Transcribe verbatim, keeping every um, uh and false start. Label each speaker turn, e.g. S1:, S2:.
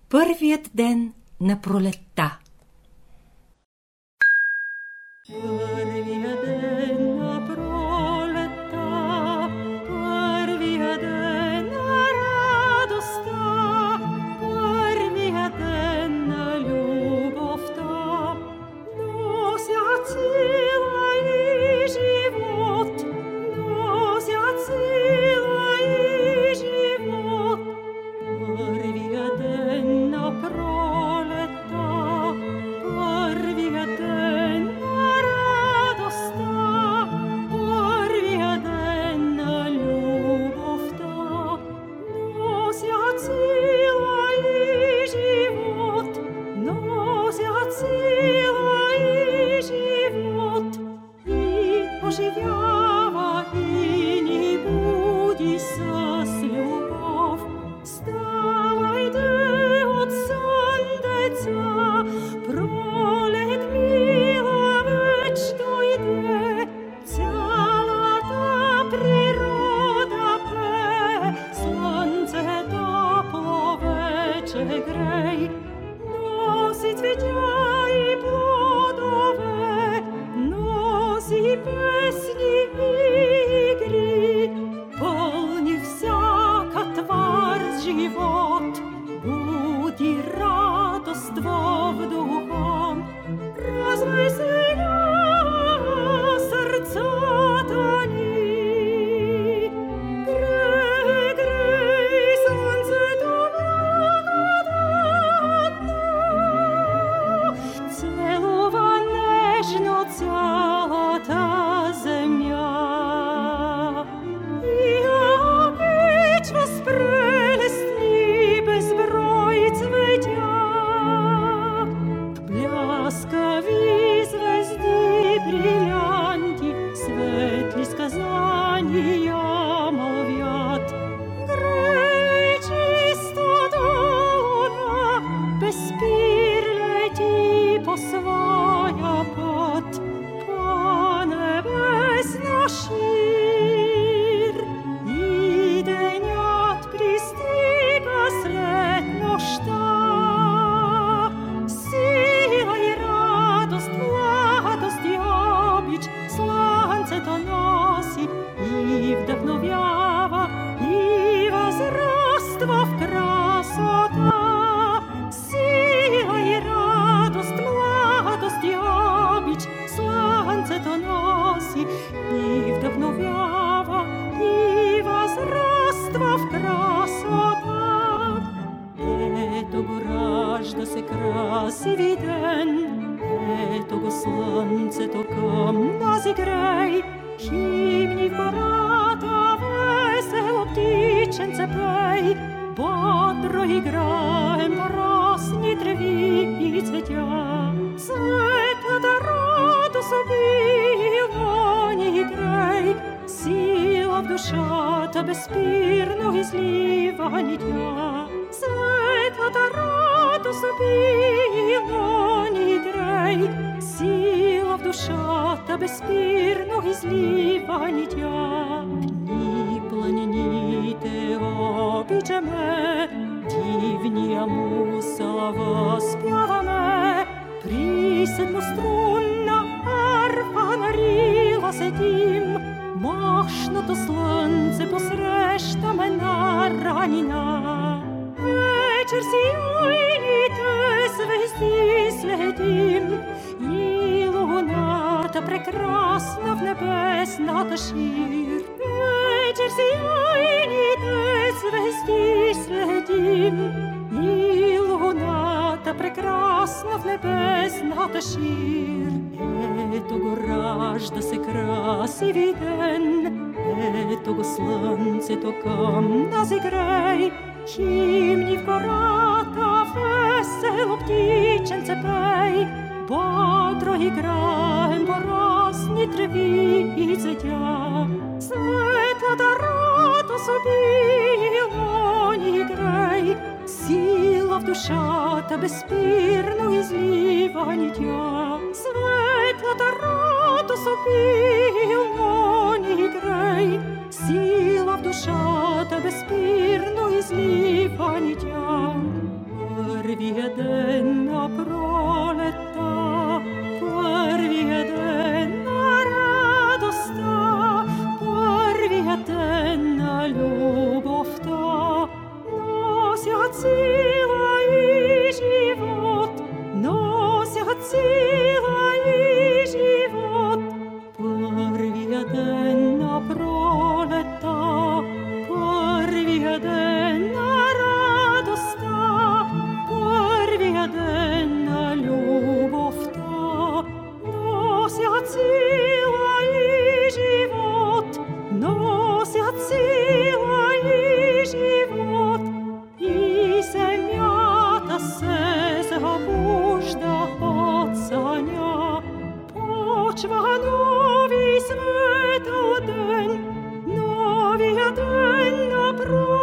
S1: Първият ден на пролетта.
S2: Първия ден на пролетта, първия ден на радостта, първия ден на любовта, носят сила и живот, носят сила и живот. Първия ден на пролетта, първия ден на радостта, първия ден на любовта, носят сила и живот, носят сила и живот, и оживява и ни буди с любов. Ставайте от сън, деца, пролет мила веч дойде, цялата природа пее, слънцето пловече грей, носи цветя и плодове, носи песни и игри, пълни всяка твар с живот, буди радост в духа, развеселя сърцата ни. Грей, грей, слънцето благодатно, целува нежно цялата земя и я обичва с прелестни безброй цветя. Бляскави звезди, брилянти, светли сказания мълвят. Грей, чистата луна, без спир лети по своя път, по небесна шир, и денят пристига след нощта. Сила и радост, младост и обич слънцето носи и вдъхновява, и възраства в красота. Сила и радост, младост и обич слънцето носи и вдъхновява, и възраства в красота. Ето го ражда се красиви ден, ето го слънцето към нас игрей, химни в гората, весело птиченце пей, бодро играем по росни треви и цветя. Светлата радост обила ни грей, сила в душата безспирно излива ни тя. Светлата радост обила ни грей, сила в душата безспирно излива ни тя. Ни планините обичаме, дивния му слава спяваме, при седмострунна арфа на рила седим, мощното слънце посрещаме на ранина. Вечер сияйните звезди следим, и луната прекрасна в небесната шир. Вечер сияйните звезди следим, и луната прекрасна в небесната шир. Ето го ражда се красиви ден, ето го слънцето към нас игрей, химни в гората, весело птиченце пей, бодро играем по росни треви и цветя. Светлата радост обила ни грей, сила в душата безспирно излива ни тя. Светлата радост обила ни грей, сила в душата безспирно излива ни тя. сила и живот, носят сила и живот, и земята се забужда от съня. Почва нови света ден, новия ден на